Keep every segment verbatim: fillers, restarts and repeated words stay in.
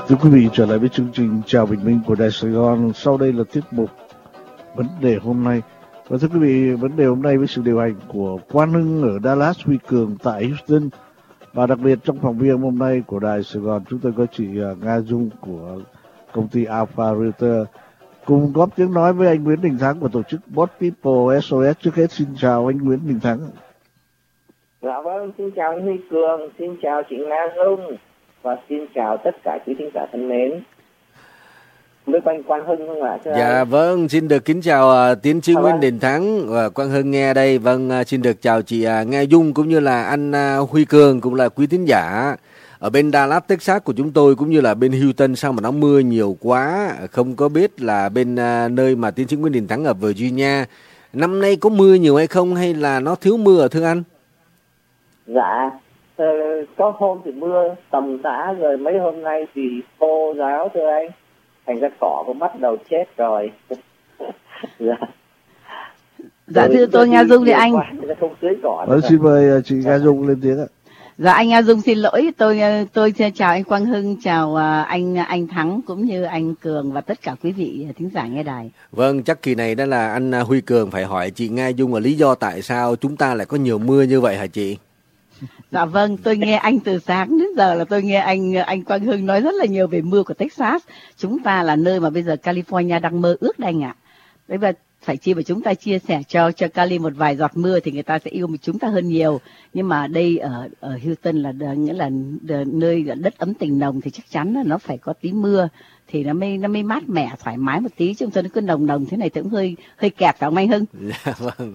Thưa quý vị, trở lại với chương trình Chào Bình Minh của Đài Sài Gòn. Sau đây là tiết mục Vấn đề hôm nay. Và thưa quý vị, vấn đề hôm nay với sự điều hành của Quang Hưng ở Dallas, Huy Cường tại Houston. Và đặc biệt trong phòng viên hôm nay của Đài Sài Gòn, chúng tôi có chị Nga Dung của công ty Alpha Realtor cùng góp tiếng nói với anh Nguyễn Đình Thắng của tổ chức Boss People ét o ét. Trước hết xin chào anh Nguyễn Đình Thắng. Dạ vâng, xin chào anh Huy Cường, xin chào chị Nga Dung và xin chào tất cả quý thính giả thân mến. Với anh Quang Hưng không ạ? Dạ anh? Vâng, xin được kính chào uh, tiến sĩ Nguyễn vâng. Đình Thắng và Quang Hưng nghe đây. Vâng, uh, xin được chào chị uh, Nga Dung cũng như là anh uh, Huy Cường cũng là quý thính giả ở bên Dallas, Texas của chúng tôi cũng như là bên Houston. Sao mà nó mưa nhiều quá, không có biết là bên uh, nơi mà tiến sĩ Nguyễn Đình Thắng ở Virginia năm nay có mưa nhiều hay không hay là nó thiếu mưa thưa anh? Dạ, ờ, có hôm thì mưa tầm tã rồi mấy hôm nay thì khô ráo thưa anh. Thành ra cỏ cũng bắt đầu chết rồi. Dạ. Dạ thưa tôi Nga Dung thì anh. Không tưới cỏ. Vâng, xin mời chị Nga Dung lên tiếng ạ. Dạ anh Nga Dung xin lỗi, tôi tôi chào anh Quang Hưng, chào anh anh Thắng cũng như anh Cường và tất cả quý vị thính giả nghe đài. Vâng, chắc kỳ này đó là anh Huy Cường phải hỏi chị Nga Dung là lý do tại sao chúng ta lại có nhiều mưa như vậy hả chị? Dạ vâng, tôi nghe anh từ sáng đến giờ là tôi nghe anh anh Quang Hưng nói rất là nhiều về mưa của Texas. Chúng ta là nơi mà bây giờ California đang mơ ước đây anh ạ. Đấy và phải chi mà chúng ta chia sẻ cho cho Cali một vài giọt mưa thì người ta sẽ yêu chúng ta hơn nhiều. Nhưng mà đây ở ở Houston là nghĩa là nơi đất ấm tình nồng thì chắc chắn là nó phải có tí mưa thì nó mới nó mới mát mẻ thoải mái một tí, chứ không cho nó cứ nồng nồng thế này thì cũng hơi hơi kẹt phải không anh Hưng? Dạ vâng.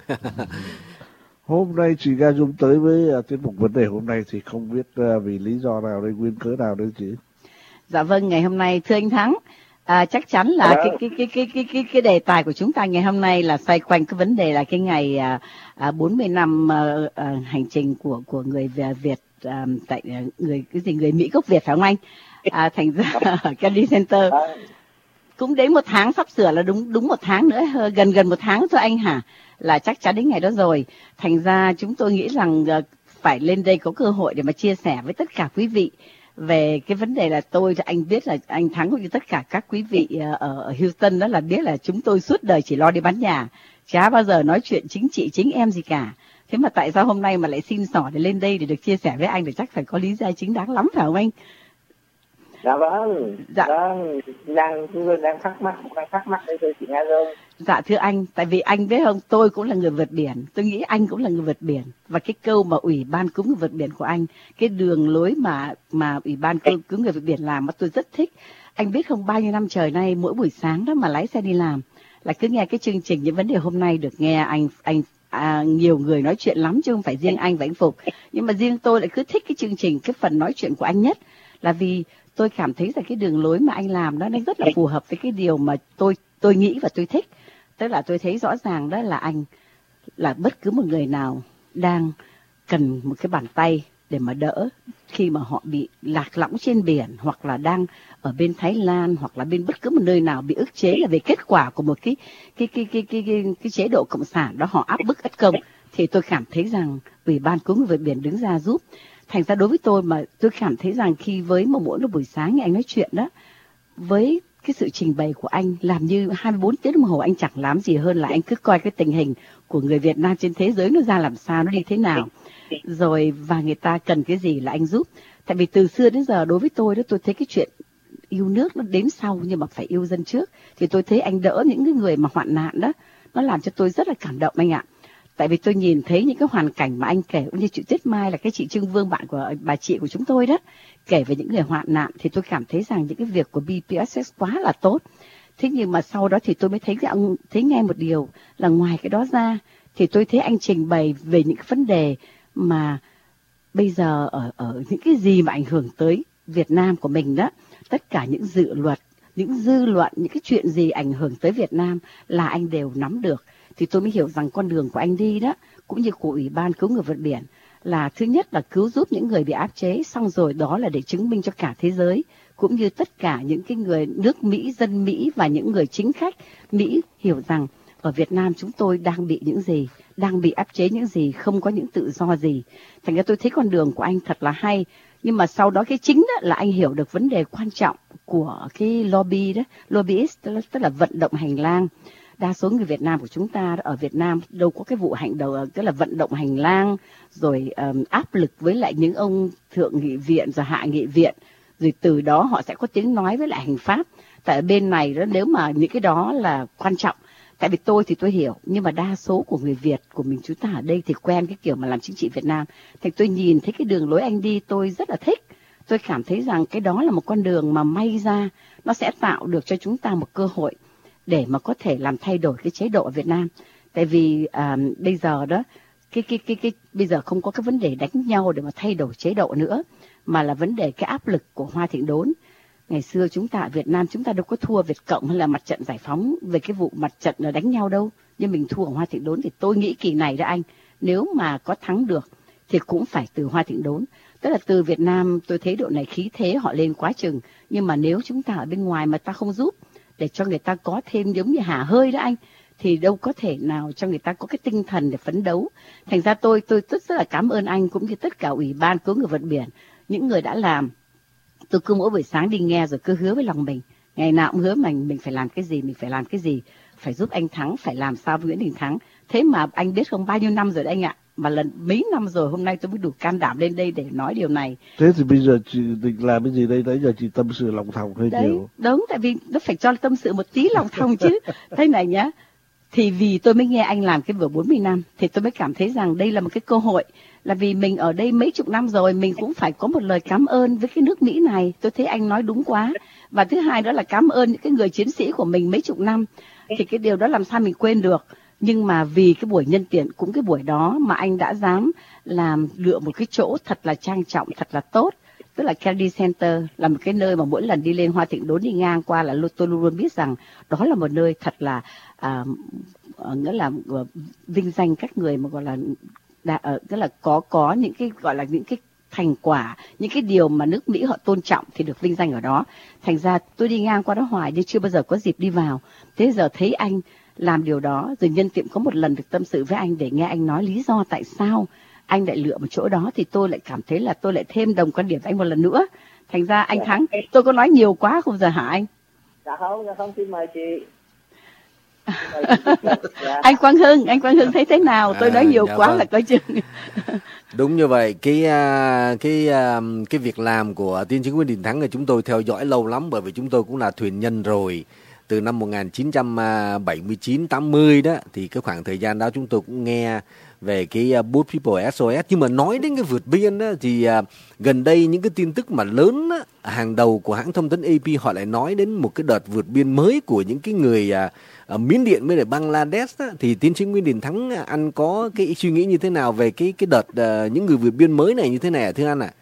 Hôm nay chị Nga Dung tới với uh, tiết mục vấn đề hôm nay thì không biết uh, vì lý do nào đây, nguyên cớ nào đây chị? Dạ vâng, ngày hôm nay thưa anh Thắng, à, chắc chắn là cái cái cái cái cái cái cái đề tài của chúng ta ngày hôm nay là xoay quanh cái vấn đề là cái ngày à, à, bốn mươi năm à, à, hành trình của của người Việt à, tại người cái gì người Mỹ gốc Việt phải không anh? À, thành ra Kennedy Center cũng đến một tháng, sắp sửa là đúng đúng một tháng nữa, gần gần một tháng thôi anh hả? Là chắc chắn đến ngày đó rồi. Thành ra chúng tôi nghĩ rằng uh, phải lên đây có cơ hội để mà chia sẻ với tất cả quý vị về cái vấn đề là tôi anh biết là anh Thắng cũng như tất cả các quý vị uh, ở Houston đó là biết là chúng tôi suốt đời chỉ lo đi bán nhà, chả bao giờ nói chuyện chính trị chính em gì cả. Thế mà tại sao hôm nay mà lại xin xỏ để lên đây để được chia sẻ với anh thì chắc phải có lý do chính đáng lắm phải không anh? Dạ vâng, dạ vâng, đang đang thắc mắc, đang thắc mắc đây thôi chị Nga Dung. Dạ thưa anh, tại vì anh biết không, tôi cũng là người vượt biển, tôi nghĩ anh cũng là người vượt biển và cái câu mà ủy ban cứu người vượt biển của anh, cái đường lối mà mà ủy ban cứu, cứu người vượt biển làm mà tôi rất thích. Anh biết không, bao nhiêu năm trời nay mỗi buổi sáng đó mà lái xe đi làm là cứ nghe cái chương trình những vấn đề hôm nay được nghe anh anh à, nhiều người nói chuyện lắm chứ không phải riêng anh và anh Phục, nhưng mà riêng tôi lại cứ thích cái chương trình, cái phần nói chuyện của anh nhất là vì tôi cảm thấy rằng cái đường lối mà anh làm đó nó rất là phù hợp với cái điều mà tôi tôi nghĩ và tôi thích. Tức là tôi thấy rõ ràng đó là anh là bất cứ một người nào đang cần một cái bàn tay để mà đỡ khi mà họ bị lạc lõng trên biển hoặc là đang ở bên Thái Lan hoặc là bên bất cứ một nơi nào bị ức chế là về kết quả của một cái cái cái cái cái cái, cái chế độ cộng sản đó họ áp bức ất công, thì tôi cảm thấy rằng ủy ban cứu người vượt biển đứng ra giúp. Thành ra đối với tôi mà tôi cảm thấy rằng khi với một mỗi buổi sáng như anh nói chuyện đó, với cái sự trình bày của anh làm như hai mươi bốn tiếng đồng hồ anh chẳng làm gì hơn là anh cứ coi cái tình hình của người Việt Nam trên thế giới nó ra làm sao, nó đi thế nào, rồi và người ta cần cái gì là anh giúp. Tại vì từ xưa đến giờ đối với tôi đó, tôi thấy cái chuyện yêu nước nó đến sau nhưng mà phải yêu dân trước. Thì tôi thấy anh đỡ những cái người mà hoạn nạn đó, nó làm cho tôi rất là cảm động anh ạ. Tại vì tôi nhìn thấy những cái hoàn cảnh mà anh kể, như chị Tuyết Mai là cái chị Trương Vương, bạn của bà chị của chúng tôi đó, kể về những người hoạn nạn, thì tôi cảm thấy rằng những cái việc của bê pê ét ét quá là tốt. Thế nhưng mà sau đó thì tôi mới thấy rằng, thấy nghe một điều là ngoài cái đó ra thì tôi thấy anh trình bày về những cái vấn đề mà bây giờ ở ở những cái gì mà ảnh hưởng tới Việt Nam của mình đó, tất cả những dự luật, những dư luận, những cái chuyện gì ảnh hưởng tới Việt Nam là anh đều nắm được. Thì tôi mới hiểu rằng con đường của anh đi đó, cũng như của Ủy ban cứu người vượt biển, là thứ nhất là cứu giúp những người bị áp chế, xong rồi đó là để chứng minh cho cả thế giới, cũng như tất cả những cái người nước Mỹ, dân Mỹ và những người chính khách Mỹ hiểu rằng ở Việt Nam chúng tôi đang bị những gì, đang bị áp chế những gì, không có những tự do gì. Thành ra tôi thấy con đường của anh thật là hay. Nhưng mà sau đó cái chính đó là anh hiểu được vấn đề quan trọng của cái lobby đó, lobbyist, tức là, tức là vận động hành lang. Đa số người Việt Nam của chúng ta ở Việt Nam đâu có cái vụ hành đầu, tức là vận động hành lang, rồi um, áp lực với lại những ông thượng nghị viện rồi hạ nghị viện, rồi từ đó họ sẽ có tiếng nói với lại hành pháp. Tại ở bên này đó, nếu mà những cái đó là quan trọng, tại vì tôi thì tôi hiểu, nhưng mà đa số của người Việt của mình chúng ta ở đây thì quen cái kiểu mà làm chính trị Việt Nam. Thì tôi nhìn thấy cái đường lối anh đi tôi rất là thích. Tôi cảm thấy rằng cái đó là một con đường mà may ra nó sẽ tạo được cho chúng ta một cơ hội để mà có thể làm thay đổi cái chế độ ở Việt Nam. Tại vì à, bây giờ đó cái cái cái cái bây giờ không có cái vấn đề đánh nhau để mà thay đổi chế độ nữa, mà là vấn đề cái áp lực của Hoa Thịnh Đốn. Ngày xưa chúng ta ở Việt Nam chúng ta đâu có thua Việt Cộng hay là Mặt trận Giải phóng về cái vụ mặt trận là đánh nhau đâu, nhưng mình thua ở Hoa Thịnh Đốn. Thì tôi nghĩ kỳ này đó anh, nếu mà có thắng được thì cũng phải từ Hoa Thịnh Đốn. Tức là từ Việt Nam tôi thấy độ này khí thế họ lên quá chừng, nhưng mà nếu chúng ta ở bên ngoài mà ta không giúp để cho người ta có thêm giống như hả hơi đó anh, thì đâu có thể nào cho người ta có cái tinh thần để phấn đấu. Thành ra tôi tôi rất rất là cảm ơn anh cũng như tất cả Ủy ban cứu người vượt biển, những người đã làm. Tôi cứ mỗi buổi sáng đi nghe rồi cứ hứa với lòng mình, ngày nào cũng hứa mình mình phải làm cái gì, mình phải làm cái gì, phải giúp anh Thắng, phải làm sao với Nguyễn Đình Thắng. Thế mà anh biết không, bao nhiêu năm rồi đấy anh ạ, mà lần mấy năm rồi hôm nay tôi mới đủ can đảm lên đây để nói điều này. Thế thì bây giờ chị định làm cái gì đây? Nãy giờ chị tâm sự lòng thòng hơi đấy, nhiều. Đúng, tại vì nó phải cho tâm sự một tí lòng thòng chứ. Thế này nhá, thì vì tôi mới nghe anh làm cái vở bốn mươi năm thì tôi mới cảm thấy rằng đây là một cái cơ hội, là vì mình ở đây mấy chục năm rồi, mình cũng phải có một lời cảm ơn với cái nước Mỹ này. Tôi thấy anh nói đúng quá. Và thứ hai đó là cảm ơn những cái người chiến sĩ của mình mấy chục năm, thì cái điều đó làm sao mình quên được. Nhưng mà vì cái buổi nhân tiện cũng cái buổi đó mà anh đã dám làm lựa một cái chỗ thật là trang trọng, thật là tốt. Tức là Kennedy Center là một cái nơi mà mỗi lần đi lên Hoa Thịnh Đốn đi ngang qua là tôi luôn luôn biết rằng đó là một nơi thật là à, nghĩa là uh, vinh danh các người mà gọi là đã, uh, tức là có có những cái gọi là những cái thành quả, những cái điều mà nước Mỹ họ tôn trọng thì được vinh danh ở đó. Thành ra tôi đi ngang qua đó hoài nhưng chưa bao giờ có dịp đi vào. Thế giờ thấy anh làm điều đó, rồi nhân tiện có một lần được tâm sự với anh để nghe anh nói lý do tại sao anh lại lựa một chỗ đó, thì tôi lại cảm thấy là tôi lại thêm đồng quan điểm với anh một lần nữa. Thành ra anh Thắng, tôi có nói nhiều quá không giờ hả anh? Dạ không, dạ không, xin mời chị. Anh Quang Hưng, anh Quang Hưng thấy thế nào? Tôi à, nói nhiều dạ quá vâng. Là coi chừng. Đúng như vậy, cái cái cái việc làm của tiến sĩ Nguyễn Đình Thắng là chúng tôi theo dõi lâu lắm, bởi vì chúng tôi cũng là thuyền nhân rồi. Từ năm một nghìn chín trăm bảy mươi chín tám mươi đó, thì cái khoảng thời gian đó chúng tôi cũng nghe về cái Boat People ét o ét. Nhưng mà nói đến cái vượt biên đó, thì uh, gần đây những cái tin tức mà lớn đó, hàng đầu của hãng thông tấn a pê họ lại nói đến một cái đợt vượt biên mới của những cái người uh, ở Miến Điện với lại Bangladesh đó. Thì tiến sĩ Nguyễn Đình Thắng, anh có cái suy nghĩ như thế nào về cái cái đợt uh, những người vượt biên mới này như thế này thưa anh ạ? À?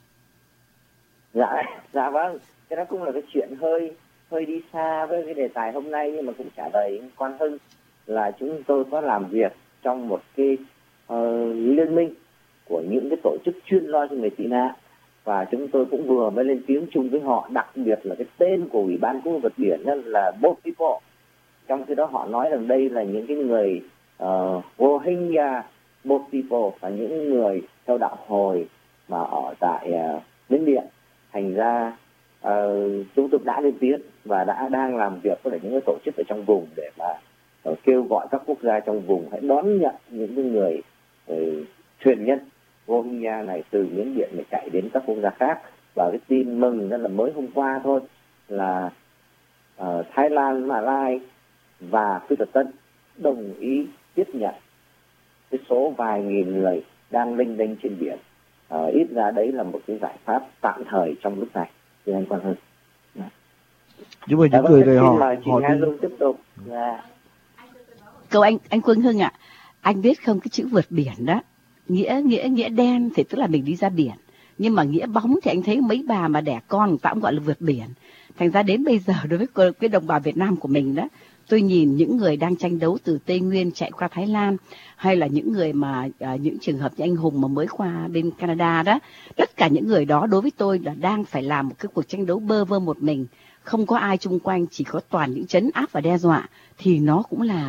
Dạ, dạ vâng, cái đó cũng là cái chuyện hơi hơi đi xa với cái đề tài hôm nay, nhưng mà cũng trả lời Quang Hưng là chúng tôi có làm việc trong một cái uh, liên minh của những cái tổ chức chuyên lo cho người tị nạn, và chúng tôi cũng vừa mới lên tiếng chung với họ, đặc biệt là cái tên của Ủy ban cứu vượt biển đó là Boat People. Trong khi đó họ nói rằng đây là những cái người uh, Rohingya Boat People, và những người theo đạo Hồi mà ở tại uh, Miến Điện. Thành ra uh, chúng tôi đã lên tiếng và đã đang làm việc với những cái tổ chức ở trong vùng để mà uh, kêu gọi các quốc gia trong vùng hãy đón nhận những cái người uh, thuyền nhân Rohingya này từ Miến Điện để chạy đến các quốc gia khác. Và cái tin mừng đó là mới hôm qua thôi là uh, Thái Lan, Mã Lai và Phi Luật Tân đồng ý tiếp nhận cái số vài nghìn người đang lênh đênh trên biển. Uh, ít ra đấy là một cái giải pháp tạm thời trong lúc này. Thì anh Quang Hưng. Nhưng mà những người này họ họ đi... tiếp tục. Yeah. Câu anh anh Quang Hưng ạ, à, anh biết không, cái chữ vượt biển đó nghĩa nghĩa nghĩa đen thì tức là mình đi ra biển, nhưng mà nghĩa bóng thì anh thấy mấy bà mà đẻ con người ta cũng gọi là vượt biển. Thành ra đến bây giờ đối với cái đồng bào Việt Nam của mình đó, tôi nhìn những người đang tranh đấu từ Tây Nguyên chạy qua Thái Lan, hay là những người mà à, những trường hợp như anh Hùng mà mới qua bên Canada đó, tất cả những người đó đối với tôi là đang phải làm một cái cuộc tranh đấu bơ vơ một mình, không có ai chung quanh, chỉ có toàn những trấn áp và đe dọa, thì nó cũng là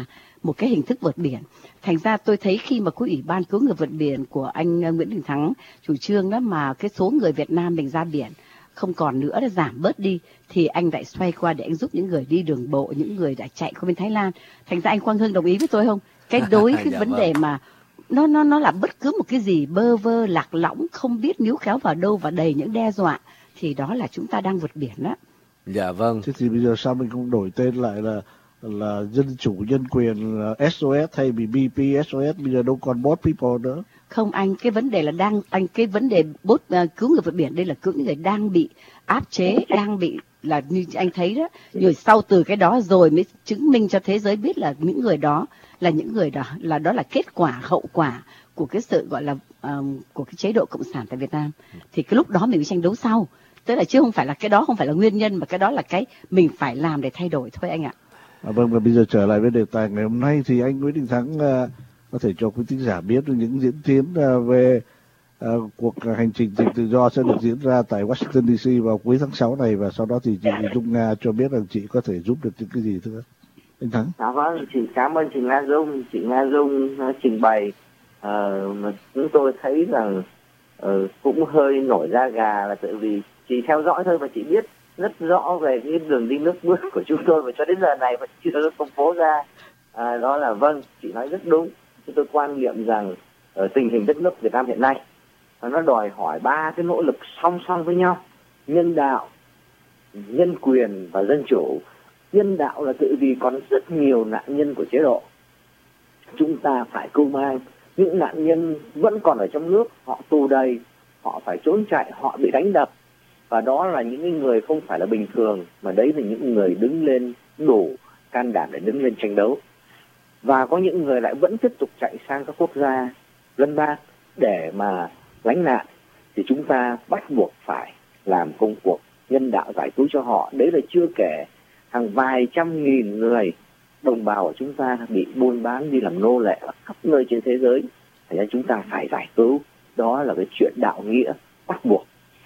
một cái hình thức vượt biển. Thành ra tôi thấy khi mà có Ủy ban cứu người vượt biển của anh Nguyễn Đình Thắng chủ trương đó, mà cái số người Việt Nam mình ra biển không còn nữa, đã giảm bớt đi, thì anh lại xoay qua để anh giúp những người đi đường bộ, những người đã chạy qua bên Thái Lan. Thành ra anh Quang Hưng đồng ý với tôi không? Cái đối cái dạ vấn vâng. đề mà nó nó nó là bất cứ một cái gì bơ vơ lạc lõng, không biết níu kéo vào đâu và đầy những đe dọa, thì đó là chúng ta đang vượt biển đó. Dạ vâng. Thế thì bây giờ sao mình không đổi tên lại là là dân chủ nhân quyền là ét ô ét thay vì bê pê ét ô ét, bây giờ đâu còn boat people nữa. Không anh, cái vấn đề là đang anh cái vấn đề bốt uh, cứu người vượt biển đây là cứu những người đang bị áp chế, đang bị là như anh thấy đó. Rồi sau từ cái đó rồi mới chứng minh cho thế giới biết là những người đó là những người đó là đó là kết quả, hậu quả của cái sự gọi là uh, của cái chế độ cộng sản tại Việt Nam. Thì cái lúc đó mình mới tranh đấu sau. Tức là chứ không phải là cái đó không phải là nguyên nhân, mà cái đó là cái mình phải làm để thay đổi thôi anh ạ. À, vâng, và bây giờ trở lại với đề tài ngày hôm nay thì anh Nguyễn Đình Thắng uh, có thể cho quý thính giả biết được những diễn tiến uh, về uh, cuộc hành trình giành tự do sẽ được diễn ra tại Washington đê xê vào cuối tháng sáu này, và sau đó thì chị Dung Nga cho biết rằng chị có thể giúp được những cái gì thưa anh Thắng. Dạ vâng, chị cảm ơn chị Nga Dung. Chị Nga Dung uh, trình bày uh, mà chúng tôi thấy rằng uh, cũng hơi nổi da gà, là tại vì chị theo dõi thôi và chị biết rất rõ về cái đường đi nước bước của chúng tôi, và cho đến giờ này vẫn chưa được công bố ra. À, đó là vâng, chị nói rất đúng. Chúng tôi quan niệm rằng ở tình hình đất nước Việt Nam hiện nay nó đòi hỏi ba cái nỗ lực song song với nhau: nhân đạo, nhân quyền và dân chủ. Nhân đạo là tự vì còn rất nhiều nạn nhân của chế độ, chúng ta phải cưu mang. Những nạn nhân vẫn còn ở trong nước, họ tù đầy, họ phải trốn chạy, họ bị đánh đập, và đó là những người không phải là bình thường, mà đấy là những người đứng lên đủ can đảm để đứng lên tranh đấu. Và có những người lại vẫn tiếp tục chạy sang các quốc gia lân bang để mà lánh nạn, thì chúng ta bắt buộc phải làm công cuộc nhân đạo giải cứu cho họ. Đấy là chưa kể hàng vài trăm nghìn người đồng bào của chúng ta bị buôn bán đi làm nô lệ ở khắp nơi trên thế giới, thành ra chúng ta phải giải cứu. Đó là cái chuyện đạo nghĩa bắt buộc.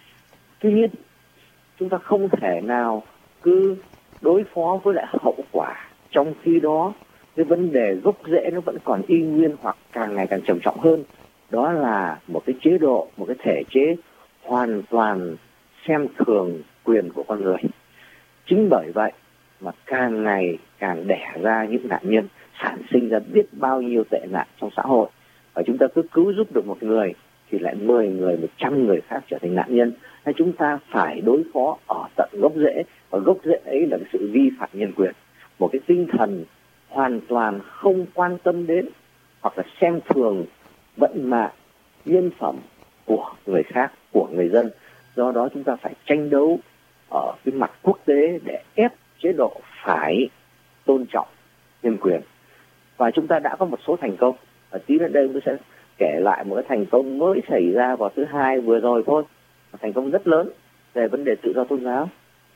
Tuy nhiên chúng ta không thể nào cứ đối phó với lại hậu quả, trong khi đó cái vấn đề gốc rễ nó vẫn còn y nguyên hoặc càng ngày càng trầm trọng hơn. Đó là một cái chế độ, một cái thể chế hoàn toàn xem thường quyền của con người. Chính bởi vậy mà càng ngày càng đẻ ra những nạn nhân, sản sinh ra biết bao nhiêu tệ nạn trong xã hội. Và chúng ta cứ cứu giúp được một người thì lại mười người, một trăm người khác trở thành nạn nhân. Hay chúng ta phải đối phó ở tận gốc rễ, và gốc rễ ấy là cái sự vi phạm nhân quyền, một cái tinh thần hoàn toàn không quan tâm đến hoặc là xem thường vận mạng, nhân phẩm của người khác, của người dân. Do đó chúng ta phải tranh đấu ở cái mặt quốc tế để ép chế độ phải tôn trọng nhân quyền. Và chúng ta đã có một số thành công. Ở tí nữa đây tôi sẽ kể lại một cái thành công mới xảy ra vào thứ hai vừa rồi thôi, một thành công rất lớn về vấn đề tự do tôn giáo.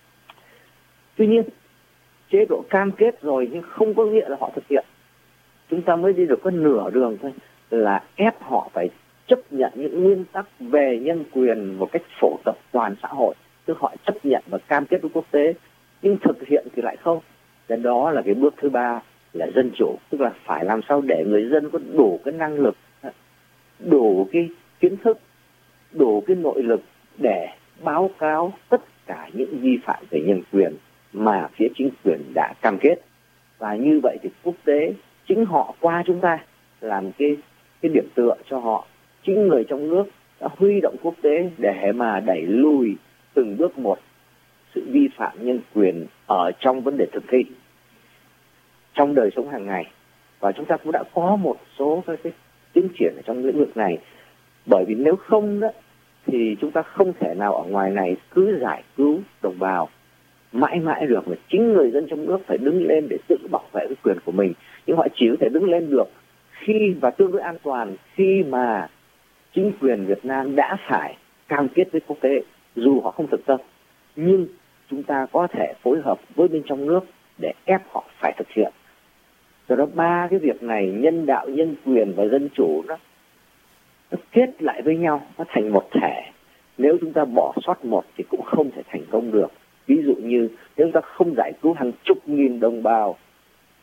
Tuy nhiên chế độ cam kết rồi nhưng không có nghĩa là họ thực hiện. Chúng ta mới đi được có nửa đường thôi, là ép họ phải chấp nhận những nguyên tắc về nhân quyền một cách phổ cập toàn xã hội. Tức họ chấp nhận và cam kết với quốc tế, nhưng thực hiện thì lại không. Và đó là cái bước thứ ba, là dân chủ. Tức là phải làm sao để người dân có đủ cái năng lực, đủ cái kiến thức, đủ cái nội lực để báo cáo tất cả những vi phạm về nhân quyền mà phía chính quyền đã cam kết. Và như vậy thì quốc tế chính họ qua chúng ta làm cái cái điểm tựa cho họ. Chính người trong nước đã huy động quốc tế để mà đẩy lùi từng bước một sự vi phạm nhân quyền ở trong vấn đề thực thi trong đời sống hàng ngày. Và chúng ta cũng đã có một số các cái tiến triển ở trong lĩnh vực này. Bởi vì nếu không đó thì chúng ta không thể nào ở ngoài này cứ giải cứu đồng bào mãi mãi được, mà chính người dân trong nước phải đứng lên để tự bảo vệ cái quyền của mình. Nhưng họ chỉ có thể đứng lên được khi và tương đối an toàn khi mà chính quyền Việt Nam đã phải cam kết với quốc tế, dù họ không thực tâm, nhưng chúng ta có thể phối hợp với bên trong nước để ép họ phải thực hiện. Do đó ba cái việc này, nhân đạo, nhân quyền và dân chủ, nó, nó kết lại với nhau, nó thành một thể. Nếu chúng ta bỏ sót một thì cũng không thể thành công được. Ví dụ như nếu chúng ta không giải cứu hàng chục nghìn đồng bào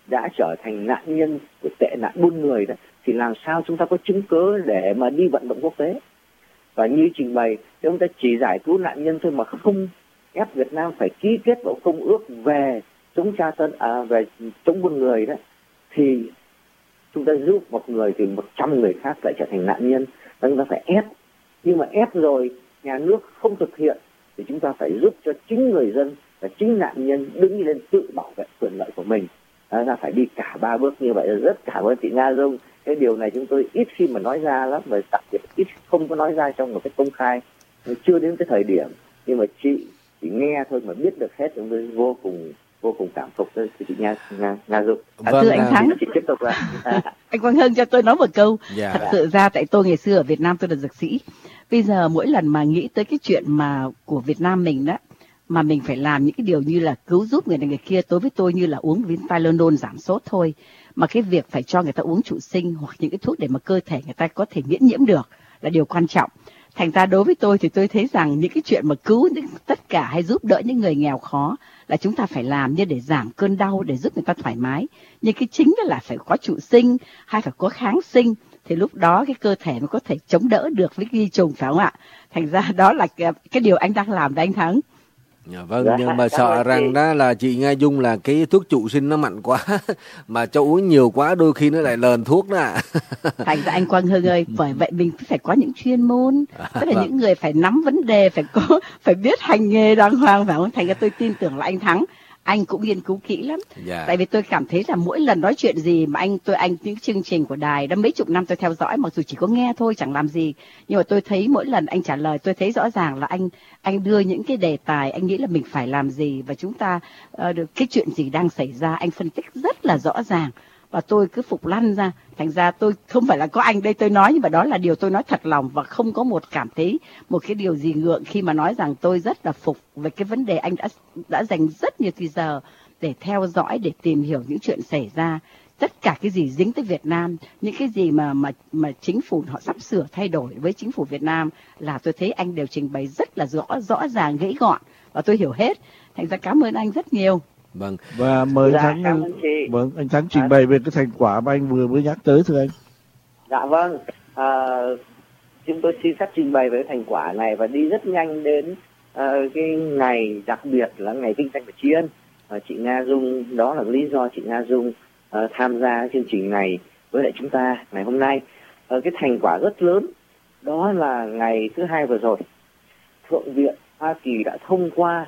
đã trở thành nạn nhân của tệ nạn buôn người đó, thì làm sao chúng ta có chứng cứ để mà đi vận động quốc tế? Và như trình bày, nếu chúng ta chỉ giải cứu nạn nhân thôi mà không ép Việt Nam phải ký kết vào công ước về chống tra tấn, à, về chống buôn người đó, thì chúng ta giúp một người thì một trăm người khác lại trở thành nạn nhân. Chúng ta phải ép, nhưng mà ép rồi nhà nước không thực hiện thì chúng ta phải giúp cho chính người dân và chính nạn nhân đứng lên tự bảo vệ quyền lợi của mình. Đó, ta phải đi cả ba bước như vậy. Rất cảm ơn chị Nga Dung. Cái điều này chúng tôi ít khi mà nói ra lắm, và đặc biệt ít không có nói ra trong một cái công khai, chưa đến cái thời điểm, nhưng mà chị chỉ nghe thôi mà biết được hết, chúng tôi vô cùng vô cùng cảm phục với chị Nga Nga, Nga Dung. À, vâng, thưa anh Thắng, chị tiếp tục ạ. Anh Quang Hưng cho tôi nói một câu. Yeah. Thật sự ra tại tôi ngày xưa ở Việt Nam tôi là dược sĩ. Bây giờ mỗi lần mà nghĩ tới cái chuyện mà của Việt Nam mình đó, mà mình phải làm những cái điều như là cứu giúp người này người kia, đối với tôi như là uống viên Tylenol giảm sốt thôi. Mà cái việc phải cho người ta uống trụ sinh hoặc những cái thuốc để mà cơ thể người ta có thể miễn nhiễm được là điều quan trọng. Thành ra đối với tôi thì tôi thấy rằng những cái chuyện mà cứu những tất cả hay giúp đỡ những người nghèo khó là chúng ta phải làm như để giảm cơn đau, để giúp người ta thoải mái. Nhưng cái chính là phải có trụ sinh hay phải có kháng sinh, thì lúc đó cái cơ thể nó có thể chống đỡ được với vi trùng, phải không ạ? Thành ra đó là cái, cái điều anh đang làm đấy anh Thắng. Dạ, vâng, dạ, nhưng mà sợ rằng đó là chị Nga Dung là cái thuốc trụ sinh nó mặn quá mà cho uống nhiều quá đôi khi nó lại lờn thuốc đó. Thành ra anh Quang Hưng ơi, bởi vậy mình phải có những chuyên môn, tức là vâng. những người phải nắm vấn đề, phải có phải biết hành nghề đàng hoàng, phải không? Thành ra tôi tin tưởng là anh Thắng, anh cũng nghiên cứu kỹ lắm. Dạ. Tại vì tôi cảm thấy là mỗi lần nói chuyện gì mà anh tôi anh những chương trình của đài đã mấy chục năm tôi theo dõi, mặc dù chỉ có nghe thôi chẳng làm gì, nhưng mà tôi thấy mỗi lần anh trả lời tôi thấy rõ ràng là anh anh đưa những cái đề tài anh nghĩ là mình phải làm gì và chúng ta uh, được cái chuyện gì đang xảy ra, anh phân tích rất là rõ ràng. Và tôi cứ phục lăn ra, thành ra tôi không phải là có anh đây tôi nói, nhưng mà đó là điều tôi nói thật lòng và không có một cảm thấy một cái điều gì ngượng khi mà nói rằng tôi rất là phục về cái vấn đề anh đã đã dành rất nhiều thời giờ để theo dõi, để tìm hiểu những chuyện xảy ra, tất cả cái gì dính tới Việt Nam, những cái gì mà mà mà chính phủ họ sắp sửa thay đổi với chính phủ Việt Nam là tôi thấy anh đều trình bày rất là rõ rõ ràng gãy gọn và tôi hiểu hết. Thành ra cảm ơn anh rất nhiều. Vâng, và mời dạ, Thắng anh, vâng anh Thắng trình bày về cái thành quả mà anh vừa mới nhắc tới thưa anh. Dạ vâng, à, chúng tôi xin phép trình bày về thành quả này và đi rất nhanh đến à, cái ngày đặc biệt là ngày vinh danh và tri ân. À, chị Nga Dung, đó là lý do chị Nga Dung à, tham gia chương trình này với lại chúng ta ngày hôm nay. À, cái thành quả rất lớn đó là ngày thứ hai vừa rồi, Thượng viện Hoa Kỳ đã thông qua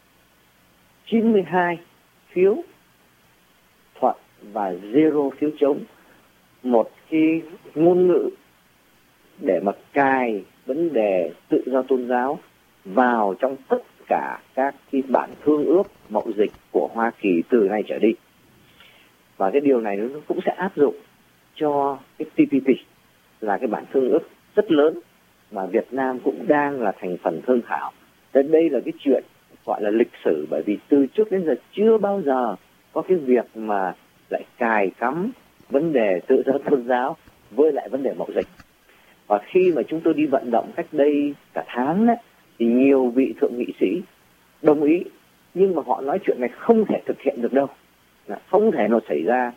chín mươi hai phiếu thuận và zero phiếu chống, một cái ngôn ngữ để mà cài vấn đề tự do tôn giáo vào trong tất cả các cái bản thương ước mậu dịch của Hoa Kỳ từ nay trở đi. Và cái điều này nó cũng sẽ áp dụng cho cái T P P, là cái bản thương ước rất lớn mà Việt Nam cũng đang là thành phần thương thảo. Đây là cái chuyện gọi là lịch sử, bởi vì từ trước đến giờ chưa bao giờ có cái việc mà lại cài cắm vấn đề tự do tôn giáo với lại vấn đề mậu dịch. Và khi mà chúng tôi đi vận động cách đây cả tháng đấy, thì nhiều vị thượng nghị sĩ đồng ý, nhưng mà họ nói chuyện này không thể thực hiện được đâu, không thể nào xảy ra.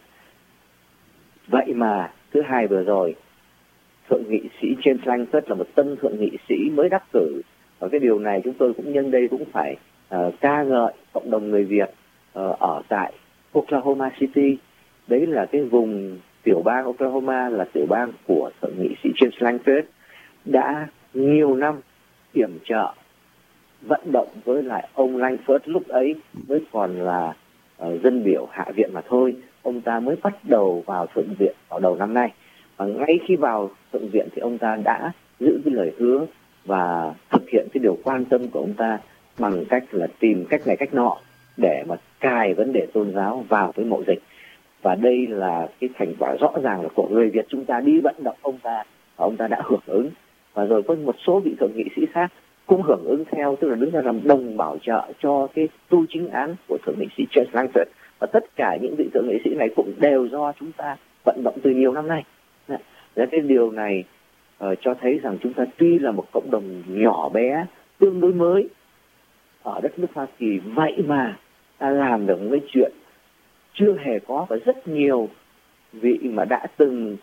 Vậy mà thứ hai vừa rồi, thượng nghị sĩ James Lankford là một tân thượng nghị sĩ mới đắc cử, và cái điều này chúng tôi cũng nhân đây cũng phải uh, ca ngợi cộng đồng người Việt uh, ở tại Oklahoma City. Đấy là cái vùng tiểu bang Oklahoma, là tiểu bang của thượng nghị sĩ James Lankford, đã nhiều năm yểm trợ vận động với lại ông Lankford. Lúc ấy mới còn là uh, dân biểu hạ viện mà thôi, ông ta mới bắt đầu vào thượng viện vào đầu năm nay, và ngay khi vào thượng viện thì ông ta đã giữ cái lời hứa và thực hiện cái điều quan tâm của ông ta bằng cách là tìm cách này cách nọ để mà cài vấn đề tôn giáo vào với mậu dịch. Và đây là cái thành quả rõ ràng là của người Việt chúng ta đi vận động ông ta, và ông ta đã hưởng ứng. Và rồi có một số vị thượng nghị sĩ khác cũng hưởng ứng theo, tức là đứng ra làm đồng bảo trợ cho cái tu chính án của thượng nghị sĩ James Lankford. Và tất cả những vị thượng nghị sĩ này cũng đều do chúng ta vận động từ nhiều năm nay. Và cái điều này uh, cho thấy rằng chúng ta tuy là một cộng đồng nhỏ bé, tương đối mới ở đất nước Hoa Kỳ, vậy mà ta làm được một cái chuyện chưa hề có, và rất nhiều vị mà đã từng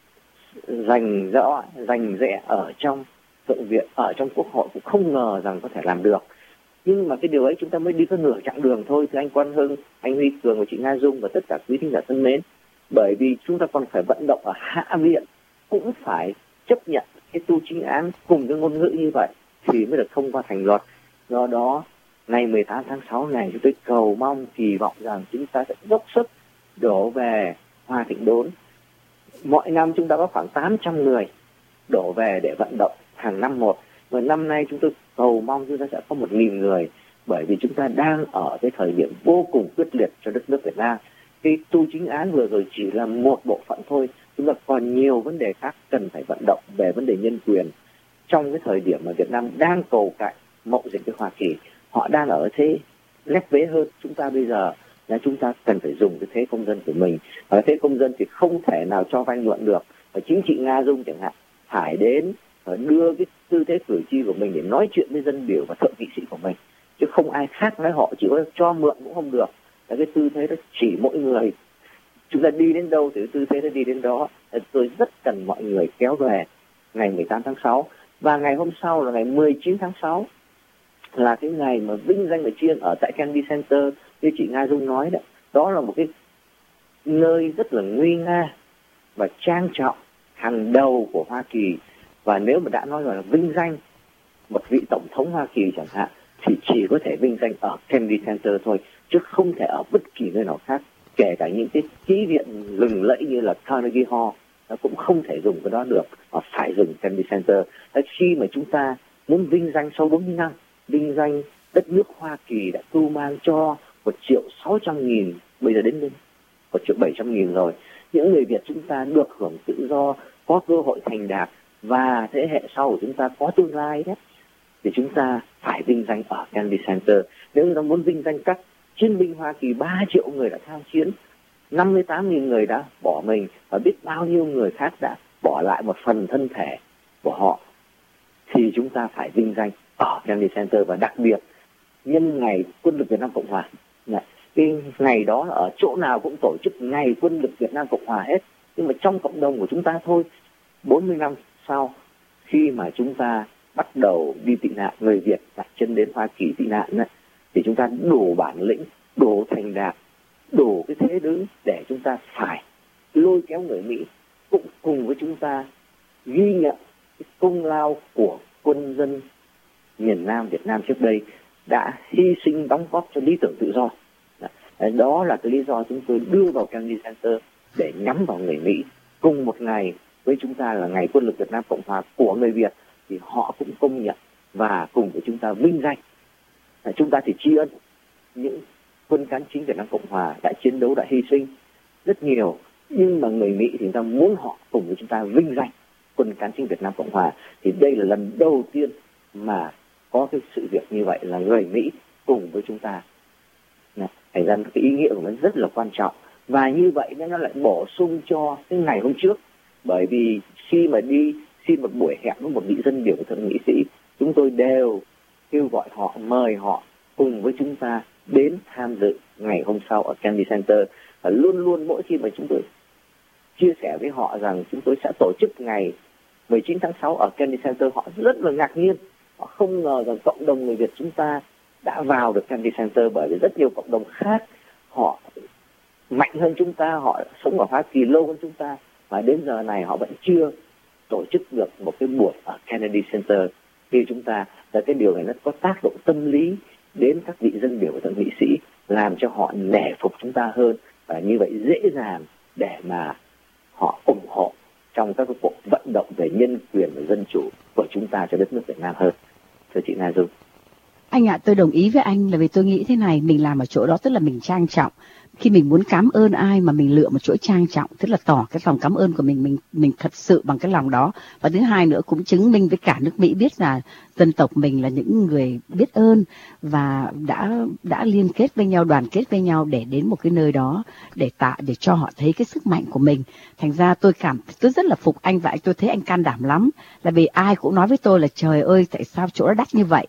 giành rõ giành rẽ ở trong Thượng viện, ở trong Quốc hội cũng không ngờ rằng có thể làm được. Nhưng mà cái điều ấy chúng ta mới đi có nửa chặng đường thôi, thưa anh Quang Hưng, anh Huy Cường và chị Nga Dung và tất cả quý thính giả thân mến. Bởi vì chúng ta còn phải vận động ở Hạ viện, cũng phải chấp nhận cái tu chính án cùng cái ngôn ngữ như vậy thì mới được thông qua thành luật. Do đó ngày mười tám tháng sáu này chúng tôi cầu mong kỳ vọng rằng chúng ta sẽ dốc sức đổ về Hoa Thịnh Đốn. Mọi năm chúng ta có khoảng tám trăm người đổ về để vận động hàng năm một, và năm nay chúng tôi cầu mong chúng ta sẽ có một nghìn người, bởi vì chúng ta đang ở cái thời điểm vô cùng quyết liệt cho đất nước Việt Nam. Cái tu chính án vừa rồi chỉ là một bộ phận thôi, chúng ta còn nhiều vấn đề khác cần phải vận động về vấn đề nhân quyền. Trong cái thời điểm mà Việt Nam đang cầu cạnh mậu dịch với Hoa Kỳ, họ đang ở thế lép vế hơn chúng ta bây giờ, là chúng ta cần phải dùng cái thế công dân của mình. Và thế công dân thì không thể nào cho vay mượn được, và chính chị Nga Dung chẳng hạn phải đến và đưa cái tư thế cử tri của mình để nói chuyện với dân biểu và thượng nghị sĩ của mình, chứ không ai khác nói họ chỉ có cho mượn cũng không được. Là cái tư thế đó chỉ mỗi người chúng ta đi đến đâu thì cái tư thế nó đi đến đó. Tôi rất cần mọi người kéo về ngày mười tám tháng sáu, và ngày hôm sau là ngày mười chín tháng sáu là cái ngày mà vinh danh và tri ân ở tại Kennedy Center như chị Nga Dung nói đấy. Đó là một cái nơi rất là nguy nga và trang trọng hàng đầu của Hoa Kỳ, và nếu mà đã nói là vinh danh một vị tổng thống Hoa Kỳ chẳng hạn thì chỉ có thể vinh danh ở Kennedy Center thôi, chứ không thể ở bất kỳ nơi nào khác. Kể cả những cái ký viện lừng lẫy như là Carnegie Hall, nó cũng không thể dùng cái đó được, mà phải dùng Kennedy Center. Đấy, khi mà chúng ta muốn vinh danh sau bốn mươi năm, vinh danh đất nước Hoa Kỳ đã cưu mang cho một triệu sáu trăm nghìn, bây giờ đến một triệu bảy trăm nghìn rồi. Những người Việt chúng ta được hưởng tự do, có cơ hội thành đạt, và thế hệ sau của chúng ta có tương lai đấy, thì chúng ta phải vinh danh ở Kennedy Center. Nếu chúng ta muốn vinh danh các chiến binh Hoa Kỳ, ba triệu người đã tham chiến, năm mươi tám nghìn người đã bỏ mình, và biết bao nhiêu người khác đã bỏ lại một phần thân thể của họ, thì chúng ta phải vinh danh ở Kennedy Center. Và đặc biệt nhân ngày Quân lực Việt Nam Cộng Hòa, cái ngày đó ở chỗ nào cũng tổ chức ngày Quân lực Việt Nam Cộng Hòa hết, nhưng mà trong cộng đồng của chúng ta thôi. Bốn mươi năm sau, khi mà chúng ta bắt đầu đi tị nạn, người Việt đặt chân đến Hoa Kỳ tị nạn ấy, thì chúng ta đủ bản lĩnh, đủ thành đạt, đủ cái thế đứng để chúng ta phải lôi kéo người Mỹ cũng cùng với chúng ta ghi nhận cái công lao của quân dân miền Nam Việt Nam trước đây đã hy sinh đóng góp cho lý tưởng tự do. Đó là cái lý do chúng tôi đưa vào Kennedy Center để nhắm vào người Mỹ. Cùng một ngày với chúng ta là ngày Quân lực Việt Nam Cộng Hòa của người Việt, thì họ cũng công nhận và cùng với chúng ta vinh danh. Chúng ta thì tri ân những quân cán chính Việt Nam Cộng Hòa đã chiến đấu, đã hy sinh rất nhiều, nhưng mà người Mỹ thì người ta muốn họ cùng với chúng ta vinh danh quân cán chính Việt Nam Cộng Hòa. Thì đây là lần đầu tiên mà có cái sự việc như vậy, là người Mỹ cùng với chúng ta. Thành ra cái ý nghĩa của nó rất là quan trọng, và như vậy nó lại bổ sung cho cái ngày hôm trước. Bởi vì khi mà đi xin một buổi hẹn với một vị dân biểu thượng nghị sĩ, chúng tôi đều kêu gọi họ, mời họ cùng với chúng ta đến tham dự ngày hôm sau ở Kennedy Center. Và luôn luôn mỗi khi mà chúng tôi chia sẻ với họ rằng chúng tôi sẽ tổ chức ngày mười chín tháng sáu ở Kennedy Center, họ rất là ngạc nhiên. Họ không ngờ rằng cộng đồng người Việt chúng ta đã vào được Kennedy Center, bởi vì rất nhiều cộng đồng khác họ mạnh hơn chúng ta, họ sống ở Hoa Kỳ lâu hơn chúng ta, và đến giờ này họ vẫn chưa tổ chức được một cái buổi ở Kennedy Center như chúng ta. Là cái điều này nó có tác động tâm lý đến các vị dân biểu và thượng nghị sĩ, làm cho họ nể phục chúng ta hơn, và như vậy dễ dàng để mà họ ủng hộ trong các cái cuộc vận động về nhân quyền và dân chủ của chúng ta cho đất nước Việt Nam hơn. Thưa chị Nga Dung. Anh ạ, à, tôi đồng ý với anh, là vì tôi nghĩ thế này, mình làm ở chỗ đó tức là mình trang trọng. Khi mình muốn cảm ơn ai mà mình lựa một chỗ trang trọng, tức là tỏ cái lòng cảm ơn của mình, mình mình thật sự bằng cái lòng đó. Và thứ hai nữa cũng chứng minh với cả nước Mỹ biết là dân tộc mình là những người biết ơn và đã đã liên kết với nhau, đoàn kết với nhau để đến một cái nơi đó để tạ để cho họ thấy cái sức mạnh của mình. Thành ra tôi cảm tôi rất là phục anh, và tôi thấy anh can đảm lắm, là vì ai cũng nói với tôi là trời ơi tại sao chỗ đó đắt như vậy.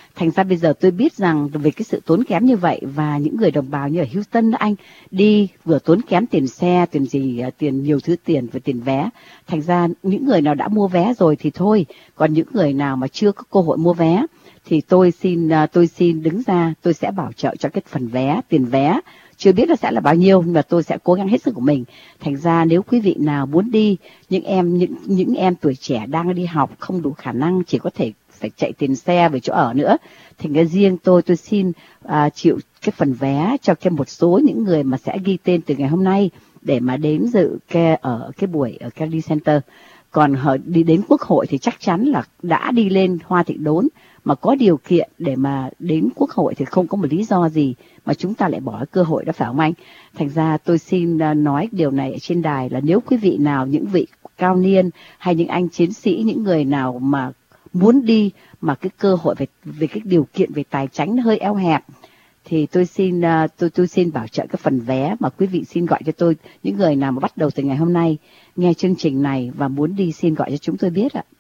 Thành ra bây giờ tôi biết rằng về cái sự tốn kém như vậy, và những người đồng bào như ở Houston đó anh, đi vừa tốn kém tiền xe, tiền gì, tiền nhiều thứ tiền và tiền vé. Thành ra những người nào đã mua vé rồi thì thôi, còn những người nào mà chưa có cơ hội mua vé thì tôi xin tôi xin đứng ra, tôi sẽ bảo trợ cho cái phần vé, tiền vé. Chưa biết là sẽ là bao nhiêu, nhưng mà tôi sẽ cố gắng hết sức của mình. Thành ra nếu quý vị nào muốn đi, những em những những em tuổi trẻ đang đi học không đủ khả năng, chỉ có thể phải chạy tiền xe về chỗ ở nữa, thì cái riêng tôi tôi xin à, chịu cái phần vé cho cái một số những người mà sẽ ghi tên từ ngày hôm nay để mà đến dự cái ở cái buổi ở Kennedy Center. Còn họ đi đến Quốc hội thì chắc chắn là đã đi lên Hoa Thị Đốn mà có điều kiện để mà đến Quốc hội thì không có một lý do gì mà chúng ta lại bỏ cái cơ hội đó, phải không anh? Thành ra tôi xin nói điều này ở trên đài là nếu quý vị nào, những vị cao niên hay những anh chiến sĩ, những người nào mà muốn đi mà cái cơ hội về về cái điều kiện về tài chính nó hơi eo hẹp, thì tôi xin tôi tôi xin bảo trợ cái phần vé mà quý vị xin gọi cho tôi. Những người nào mà bắt đầu từ ngày hôm nay nghe chương trình này và muốn đi, xin gọi cho chúng tôi biết ạ.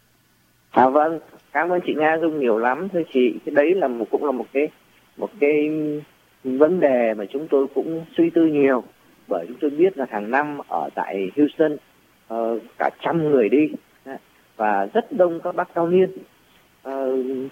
À vâng, cảm ơn chị Nga Dung nhiều lắm thưa chị. Cái đấy là một cũng là một cái một cái vấn đề mà chúng tôi cũng suy tư nhiều, bởi chúng tôi biết là hàng năm ở tại Houston uh, cả trăm người đi và rất đông các bác cao niên, uh,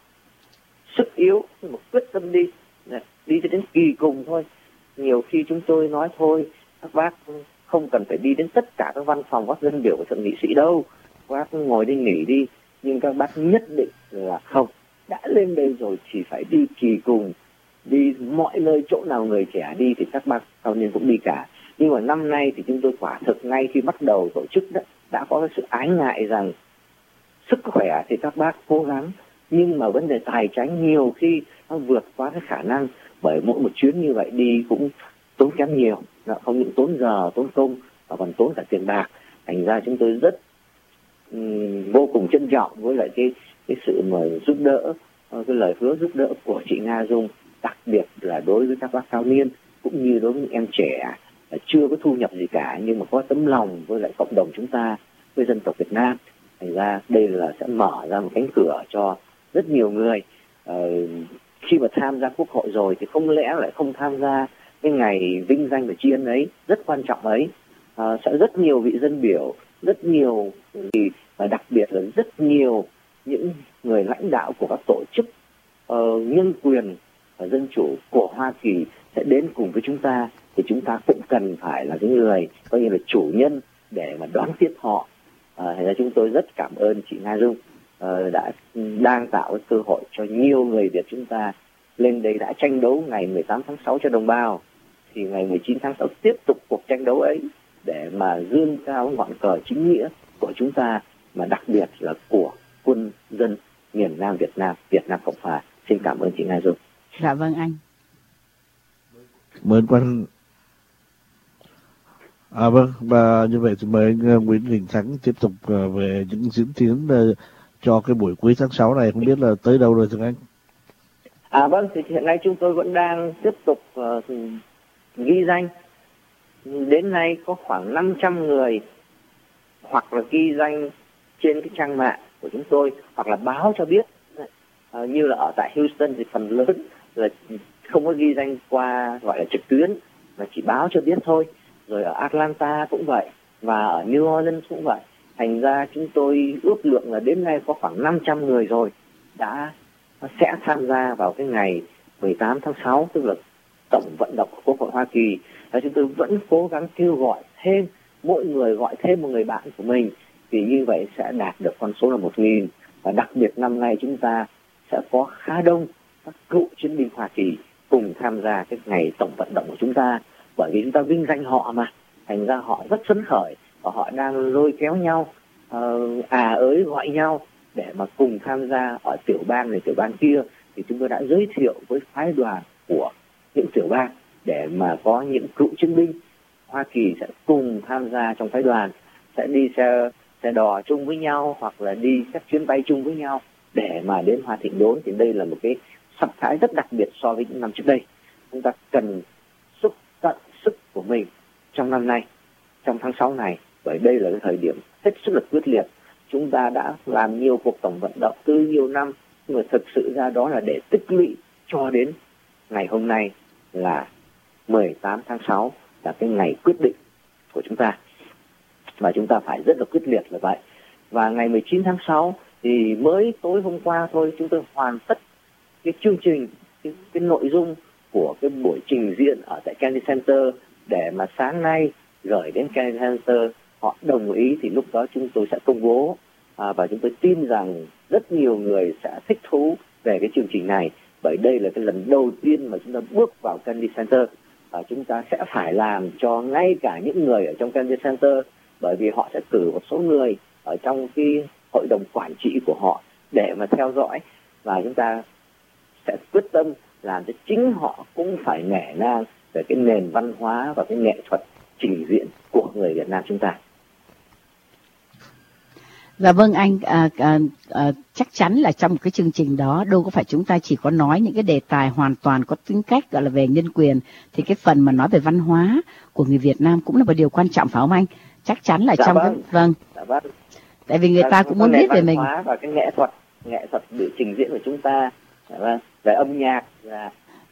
sức yếu nhưng mà quyết tâm đi, đi cho đến kỳ cùng thôi. Nhiều khi chúng tôi nói thôi, các bác không cần phải đi đến tất cả các văn phòng các dân biểu của thượng nghị sĩ đâu, các bác ngồi đi nghỉ đi, nhưng các bác nhất định là không, đã lên đây rồi thì phải đi kỳ cùng, đi mọi nơi chỗ nào người trẻ đi thì các bác cao niên cũng đi cả. Nhưng mà năm nay thì chúng tôi quả thực ngay khi bắt đầu tổ chức đó, đã có cái sự ái ngại rằng sức khỏe thì các bác cố gắng, nhưng mà vấn đề tài chính nhiều khi nó vượt quá cái khả năng, bởi mỗi một chuyến như vậy đi cũng tốn kém nhiều, không những tốn giờ, tốn công mà còn tốn cả tiền bạc. Thành ra chúng tôi rất um, vô cùng trân trọng với lại cái cái sự mà giúp đỡ, cái lời hứa giúp đỡ của chị Nga Dung, đặc biệt là đối với các bác cao niên cũng như đối với những em trẻ chưa có thu nhập gì cả nhưng mà có tấm lòng với lại cộng đồng chúng ta, với dân tộc Việt Nam. Thành ra đây là sẽ mở ra một cánh cửa cho rất nhiều người. Uh, khi mà tham gia Quốc hội rồi thì không lẽ lại không tham gia cái ngày vinh danh và tri ân ấy, rất quan trọng ấy. Uh, sẽ rất nhiều vị dân biểu, rất nhiều và đặc biệt là rất nhiều những người lãnh đạo của các tổ chức uh, nhân quyền và dân chủ của Hoa Kỳ sẽ đến cùng với chúng ta, thì chúng ta cũng cần phải là những người coi như là chủ nhân để mà đón tiếp họ. À, thành ra chúng tôi rất cảm ơn chị Nga Dung uh, đã đang tạo cái cơ hội cho nhiều người Việt chúng ta lên đây đã tranh đấu ngày mười tám tháng sáu cho đồng bào, thì ngày mười chín tháng sáu tiếp tục cuộc tranh đấu ấy để mà dương cao ngọn cờ chính nghĩa của chúng ta, mà đặc biệt là của quân dân miền Nam Việt Nam, Việt Nam Cộng Hòa. Xin cảm ơn chị Nga Dung. Dạ vâng anh. Mời anh Quang. À vâng, và như vậy thì mời anh uh, Nguyễn Đình Thắng tiếp tục uh, về những diễn tiến uh, cho cái buổi cuối tháng sáu này, không biết là tới đâu rồi thưa anh? À vâng, thì hiện nay chúng tôi vẫn đang tiếp tục uh, ghi danh. Đến nay có khoảng năm trăm người hoặc là ghi danh trên cái trang mạng của chúng tôi, hoặc là báo cho biết. Uh, như là ở tại Houston thì phần lớn là không có ghi danh qua gọi là trực tuyến, mà chỉ báo cho biết thôi. Rồi ở Atlanta cũng vậy, và ở New Orleans cũng vậy. Thành ra chúng tôi ước lượng là đến nay có khoảng năm trăm người rồi đã sẽ tham gia vào cái ngày mười tám tháng sáu, tức là tổng vận động của Quốc hội Hoa Kỳ. Và chúng tôi vẫn cố gắng kêu gọi thêm, mỗi người gọi thêm một người bạn của mình, thì như vậy sẽ đạt được con số là một nghìn. Và đặc biệt năm nay chúng ta sẽ có khá đông các cựu chiến binh Hoa Kỳ cùng tham gia cái ngày tổng vận động của chúng ta, bởi vì chúng ta vinh danh họ mà. Thành ra họ rất phấn khởi và họ đang lôi kéo nhau, uh, à ới gọi nhau để mà cùng tham gia ở tiểu bang này tiểu bang kia. Thì chúng tôi đã giới thiệu với phái đoàn của những tiểu bang để mà có những cựu chiến binh Hoa Kỳ sẽ cùng tham gia trong phái đoàn, sẽ đi xe xe đò chung với nhau hoặc là đi các chuyến bay chung với nhau để mà đến Hoa Thị Đốn. Thì đây là một cái sắc thái rất đặc biệt so với những năm trước đây. Chúng ta cần xúc tận sức của mình trong năm nay, trong tháng sáu này, bởi đây là cái thời điểm hết sức là quyết liệt. Chúng ta đã làm nhiều cuộc tổng vận động từ nhiều năm nhưng mà thực sự ra đó là để tích lũy cho đến ngày hôm nay là mười tám tháng sáu là cái ngày quyết định của chúng ta, và chúng ta phải rất là quyết liệt là vậy. Và ngày mười chín tháng sáu thì mới tối hôm qua thôi, chúng tôi hoàn tất cái chương trình, cái, cái nội dung của cái buổi trình diễn ở tại Kennedy Center, để mà sáng nay gửi đến Kennedy Center. Họ đồng ý thì lúc đó chúng tôi sẽ công bố, à, và chúng tôi tin rằng rất nhiều người sẽ thích thú về cái chương trình này, bởi đây là cái lần đầu tiên mà chúng ta bước vào Kennedy Center. Và chúng ta sẽ phải làm cho ngay cả những người ở trong Kennedy Center, bởi vì họ sẽ cử một số người ở trong cái hội đồng quản trị của họ để mà theo dõi, và chúng ta sẽ quyết tâm làm cho chính họ cũng phải nể nang về cái nền văn hóa và cái nghệ thuật trình diễn của người Việt Nam chúng ta. Dạ vâng anh, à, à, à, chắc chắn là trong một cái chương trình đó đâu có phải chúng ta chỉ có nói những cái đề tài hoàn toàn có tính cách gọi là về nhân quyền, thì cái phần mà nói về văn hóa của người Việt Nam cũng là một điều quan trọng phải không anh? Chắc chắn là dạ trong vâng. cái vâng. Dạ vâng. Tại vì người ta cũng muốn biết về mình. Văn hóa và cái nghệ thuật, nghệ thuật biểu trình diễn của chúng ta, dạ vâng, về âm nhạc. Dạ.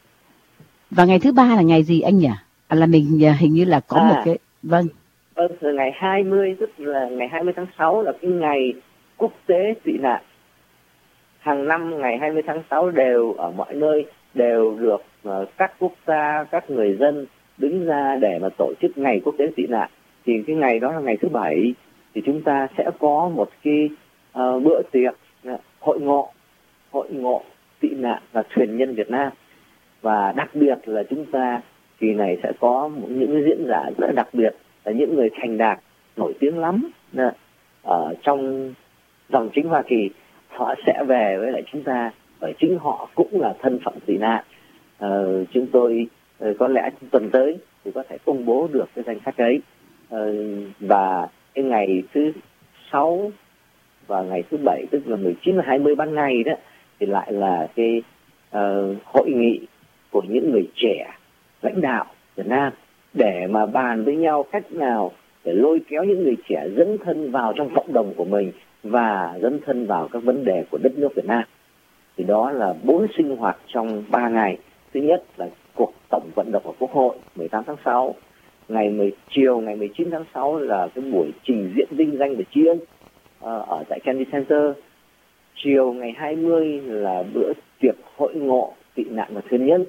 Và ngày thứ ba là ngày gì anh nhỉ? À, là mình hình như là có à. một cái vâng. Vâng, từ ngày hai mươi, tức là ngày hai mươi tháng sáu là cái ngày quốc tế tị nạn. Hàng năm ngày hai mươi tháng sáu đều ở mọi nơi đều được uh, các quốc gia, các người dân đứng ra để mà tổ chức ngày quốc tế tị nạn. Thì cái ngày đó là ngày thứ bảy, thì chúng ta sẽ có một cái uh, bữa tiệc uh, hội ngộ, hội ngộ tị nạn và thuyền nhân Việt Nam. Và đặc biệt là chúng ta kỳ này sẽ có những diễn giả rất đặc biệt, là những người thành đạt nổi tiếng lắm ở trong dòng chính Hoa Kỳ. Họ sẽ về với lại chúng ta, bởi chính họ cũng là thân phận tị nạn. Ờ, chúng tôi có lẽ tuần tới thì có thể công bố được cái danh sách ấy. Ờ, và cái ngày thứ sáu và ngày thứ bảy, tức là mười chín và hai mươi ban ngày đó, thì lại là cái uh, hội nghị của những người trẻ lãnh đạo Việt Nam, để mà bàn với nhau cách nào để lôi kéo những người trẻ dấn thân vào trong cộng đồng của mình và dấn thân vào các vấn đề của đất nước Việt Nam. Thì đó là bốn sinh hoạt trong ba ngày. Thứ nhất là cuộc tổng vận động ở Quốc hội mười tám tháng sáu. Ngày mười chiều ngày mười chín tháng sáu là cái buổi trình diễn vinh danh và tri ân ở tại Kennedy Center. Chiều ngày hai mươi là bữa tiệc hội ngộ tị nạn và thuyền nhân.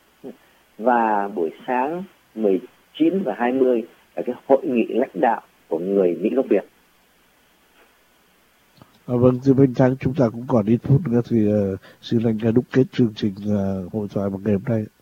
Và buổi sáng mười chín và hai mươi là cái hội nghị lãnh đạo của người Mỹ gốc Việt. À, vâng, thưa Minh Thắng, chúng ta cũng còn ít phút nữa thì uh, xin anh đúc kết chương trình uh, hội thoại một ngày hôm nay.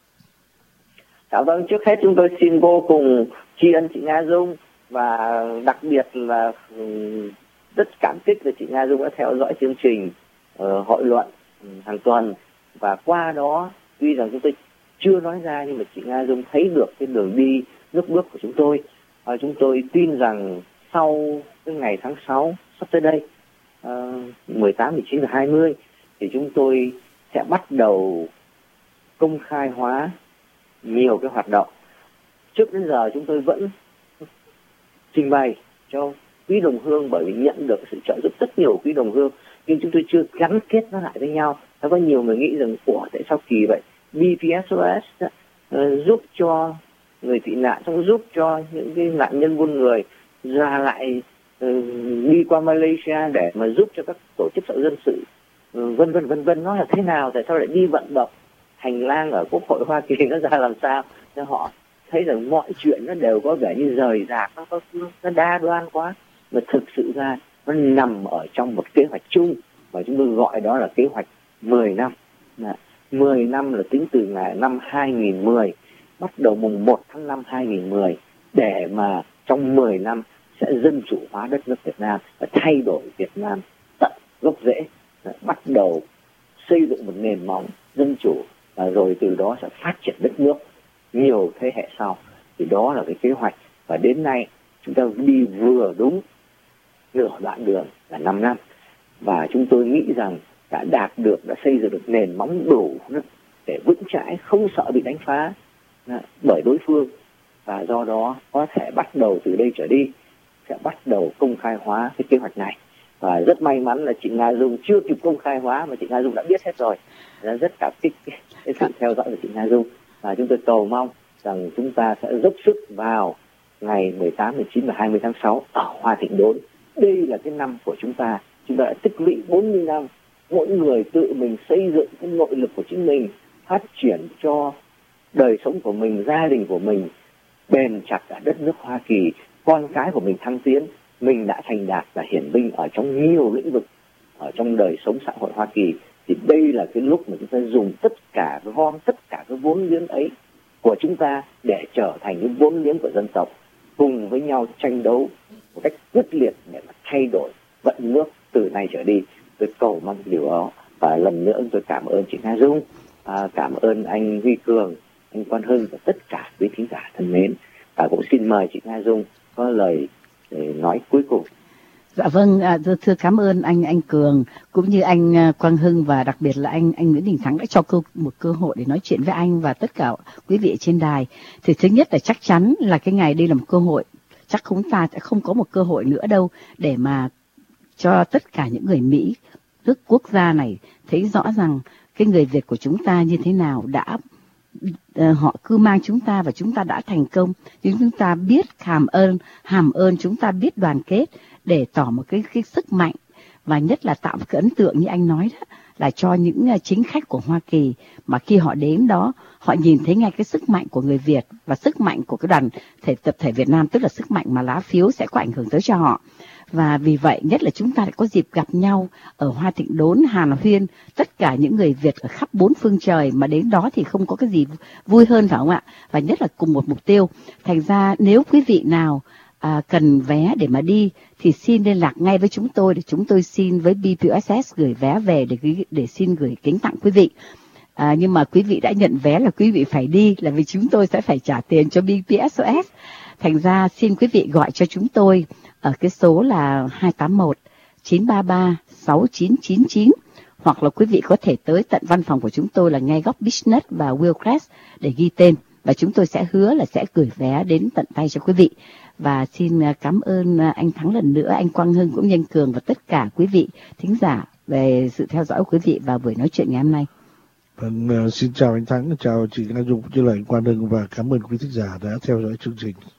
Dạ vâng, trước hết chúng tôi xin vô cùng tri ân chị Nga Dung, và đặc biệt là um, rất cảm kích là chị Nga Dung đã theo dõi chương trình uh, hội luận um, hàng tuần, và qua đó tuy rằng chúng tôi chưa nói ra nhưng mà chị Nga Dung thấy được cái đường đi nước bước của chúng tôi. À, chúng tôi tin rằng sau cái ngày tháng sáu sắp tới đây, uh, mười tám, mười chín và hai mươi, thì chúng tôi sẽ bắt đầu công khai hóa nhiều cái hoạt động. Trước đến giờ chúng tôi vẫn trình bày cho quý đồng hương, bởi vì nhận được sự trợ giúp rất nhiều quý đồng hương, nhưng chúng tôi chưa gắn kết nó lại với nhau. Có nhiều người nghĩ rằng ủa tại sao kỳ vậy? bê pê ét o ét uh, giúp cho người tị nạn, xong giúp cho những cái nạn nhân buôn người ra lại uh, đi qua Malaysia để mà giúp cho các tổ chức xã hội dân sự, uh, vân vân vân vân. Nó là thế nào? Tại sao lại đi vận động hành lang ở Quốc hội Hoa Kỳ nó ra làm sao? Cho họ thấy rằng mọi chuyện nó đều có vẻ như rời rạc, nó, có, nó đa đoan quá. Mà thực sự ra nó nằm ở trong một kế hoạch chung, và chúng tôi gọi đó là kế hoạch mười năm. Đã. mười năm là tính từ ngày năm hai nghìn mười, bắt đầu mùng một tháng năm hai nghìn mười, để mà trong mười năm sẽ dân chủ hóa đất nước Việt Nam và thay đổi Việt Nam tận gốc rễ, bắt đầu xây dựng một nền móng dân chủ, và rồi từ đó sẽ phát triển đất nước nhiều thế hệ sau. Thì đó là cái kế hoạch, và đến nay chúng ta đi vừa đúng nửa đoạn đường là năm năm, và chúng tôi nghĩ rằng đã đạt được, đã xây dựng được nền móng đủ để vững chãi, không sợ bị đánh phá bởi đối phương, và do đó có thể bắt đầu từ đây trở đi sẽ bắt đầu công khai hóa cái kế hoạch này. Và rất may mắn là chị Nga Dung chưa kịp công khai hóa mà chị Nga Dung đã biết hết rồi. Đã rất cảm kích cái, cái sự theo dõi của chị Nga Dung. Và chúng tôi cầu mong rằng chúng ta sẽ dốc sức vào ngày mười tám, mười chín và hai mươi tháng sáu ở Hoa Thịnh Đốn. Đây là cái năm của chúng ta. Chúng ta đã tích lũy bốn mươi năm. Mỗi người tự mình xây dựng cái nội lực của chính mình, phát triển cho đời sống của mình, gia đình của mình bền chặt ở đất nước Hoa Kỳ, con cái của mình thăng tiến. Mình đã thành đạt và hiển vinh ở trong nhiều lĩnh vực ở trong đời sống xã hội Hoa Kỳ. Thì đây là cái lúc mà chúng ta dùng tất cả, gom tất cả cái vốn liếng ấy của chúng ta để trở thành những vốn liếng của dân tộc, cùng với nhau tranh đấu một cách quyết liệt để mà thay đổi vận nước từ nay trở đi. Tôi cầu mong điều đó. Và lần nữa tôi cảm ơn chị Nga Dung, à, cảm ơn anh Huy Cường, anh Quang Hưng và tất cả quý thính giả thân mến. Và cũng xin mời chị Nga Dung có lời để nói cuối cùng. Dạ vâng, à, thưa, thưa cảm ơn anh anh Cường cũng như anh uh, Quang Hưng và đặc biệt là anh anh Nguyễn Đình Thắng đã cho cơ, một cơ hội để nói chuyện với anh và tất cả quý vị trên đài. Thì thứ nhất là chắc chắn là cái ngày đây là một cơ hội, chắc chúng ta sẽ không có một cơ hội nữa đâu để mà cho tất cả những người Mỹ, nước quốc gia này thấy rõ rằng cái người Việt của chúng ta như thế nào, đã uh, họ cứ mang chúng ta và chúng ta đã thành công. Nhưng chúng ta biết hàm ơn, hàm ơn chúng ta biết đoàn kết để tỏ một cái, cái sức mạnh và nhất là tạo một cái ấn tượng như anh nói đó, là cho những uh, chính khách của Hoa Kỳ mà khi họ đến đó họ nhìn thấy ngay cái sức mạnh của người Việt và sức mạnh của cái đoàn thể tập thể Việt Nam, tức là sức mạnh mà lá phiếu sẽ có ảnh hưởng tới cho họ. Và vì vậy nhất là chúng ta lại có dịp gặp nhau ở Hoa Thịnh Đốn, Hàn Huyên, tất cả những người Việt ở khắp bốn phương trời mà đến đó thì không có cái gì vui hơn phải không ạ? Và nhất là cùng một mục tiêu. Thành ra nếu quý vị nào à, cần vé để mà đi thì xin liên lạc ngay với chúng tôi để chúng tôi xin với bê pê ét ét gửi vé về để để xin gửi kính tặng quý vị. À, nhưng mà quý vị đã nhận vé là quý vị phải đi, là vì chúng tôi sẽ phải trả tiền cho bê pê ét ét. Thành ra xin quý vị gọi cho chúng tôi ở cái số là hai tám một chín ba ba sáu chín chín chín, hoặc là quý vị có thể tới tận văn phòng của chúng tôi là ngay góc Business và Willcrest để ghi tên, và chúng tôi sẽ hứa là sẽ gửi vé đến tận tay cho quý vị. Và xin cảm ơn anh Thắng lần nữa, anh Quang Hưng cũng như anh Cường và tất cả quý vị thính giả về sự theo dõi của quý vị vào buổi nói chuyện ngày hôm nay. Vâng, xin chào anh Thắng, chào chị Nga Dung, như là anh Quang Hưng và cảm ơn quý thính giả đã theo dõi chương trình.